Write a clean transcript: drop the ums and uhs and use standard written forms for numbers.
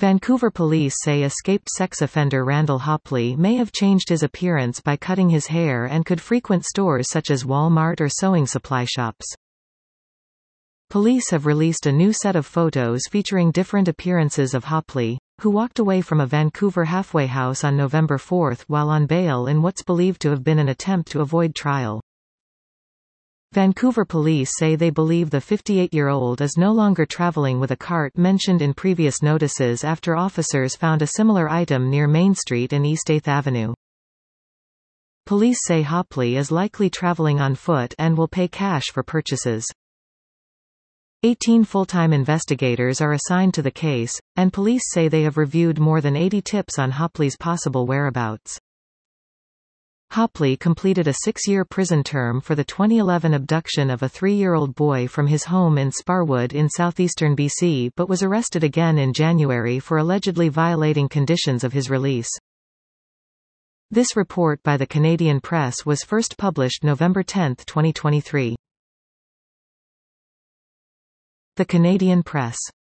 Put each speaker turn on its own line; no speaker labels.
Vancouver police say escaped sex offender Randall Hopley may have changed his appearance by cutting his hair and could frequent stores such as Walmart or sewing supply shops. Police have released a new set of photos featuring different appearances of Hopley, who walked away from a Vancouver halfway house on November 4 while on bail in what's believed to have been an attempt to avoid trial. Vancouver police say they believe the 58-year-old is no longer traveling with a cart mentioned in previous notices after officers found a similar item near Main Street and East 8th Avenue. Police say Hopley is likely traveling on foot and will pay cash for purchases. 18 full-time investigators are assigned to the case, and police say they have reviewed more than 80 tips on Hopley's possible whereabouts. Hopley completed a 6-year prison term for the 2011 abduction of a 3-year-old boy from his home in Sparwood in southeastern BC but was arrested again in January for allegedly violating conditions of his release. This report by the Canadian Press was first published November 10, 2023. The Canadian Press.